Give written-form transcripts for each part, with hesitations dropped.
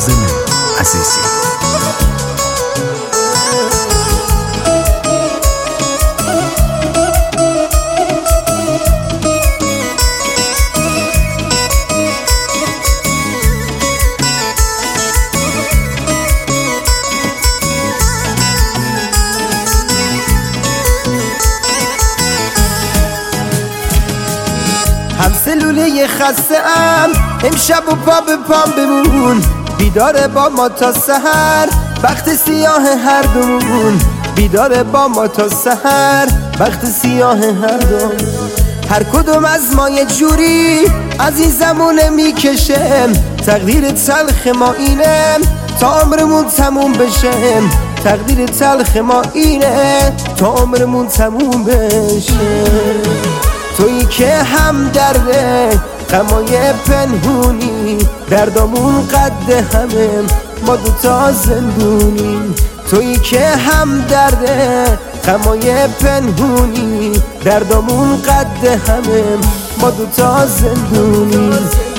کاظم عزیزی. هم سلوله خسته ام امشب و پا به پام بمون، بیدار با ما تا سحر وقت سیاه هر دومون، بیدار با ما تا سحر وقت سیاه هر دومون. هر کدوم از ما یه جوری از این زمونه میکشم، تقدیر تلخ ما اینه تا عمرمون تموم بشه، تقدیر تلخ ما اینه تا عمرمون تموم بشه. تویی که هم درده غمای پنهونی، دردامون قد همه ما دوتا زندونی. تویی که هم درده غمای پنهونی، دردامون قد همه ما دوتا زندونی.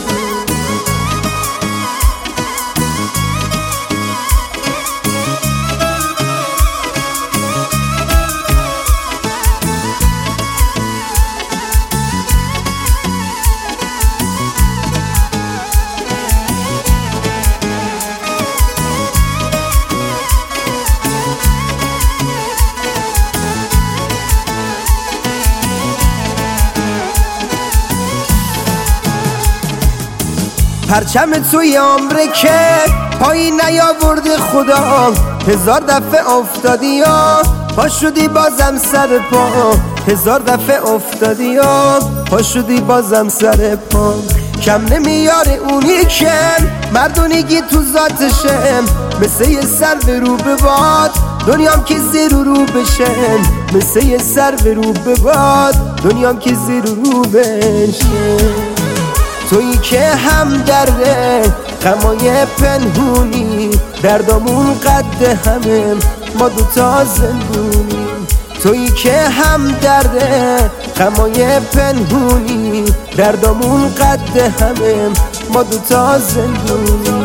پرچم توی آمریکه پایین نیاورده خدا، هزار دفعه افتادی یا پا شدی بازم سر پا، هزار دفعه افتادی یا پا شدی بازم سر پا. کم نمیاره اونی که مردونگی تو ذاتشه، مثل یه سر به رو به باد دنیام که زیر و رو بشه، مثل یه سر به رو به باد دنیام که زیر و رو بشه. تویی که هم درده غمای پنهونی، دردامون قد همه ما دوتا زندونی. تویی که هم درده غمای پنهونی، دردامون قد همه ما دوتا زندونی.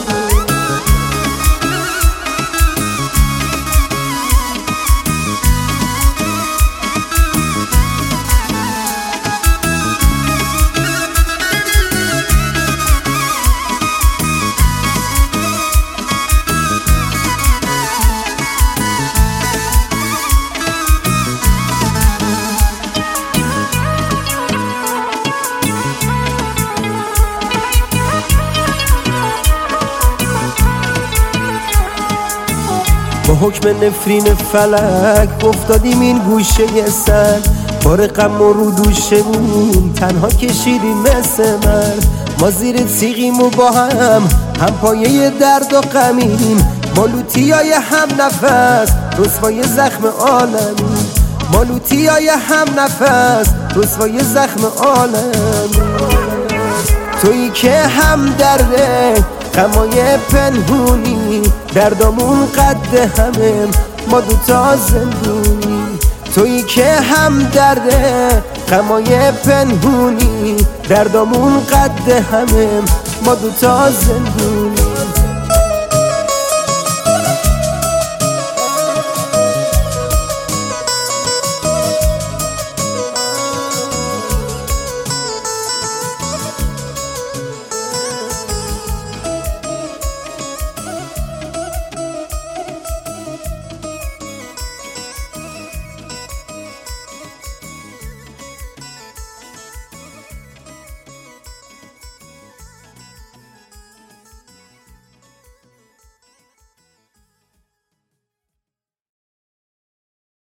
با حکم نفرین فلک افتادیم این گوشه سر، بار غم و رو دوشمون تنها کشیدیم مثل مرد. ما زیر تیغیم و با هم پایه درد و غمیم، ما لوتیای هم نفس رسوای زخم عالمی، ما لوتیای هم نفس رسوای زخم عالمی. تویی که هم درده غمای پنهونی، دردامون قد همه ما دوتا زندونی. تویی که هم درده غمای پنهونی، دردامون قد همه ما دوتا زندونی.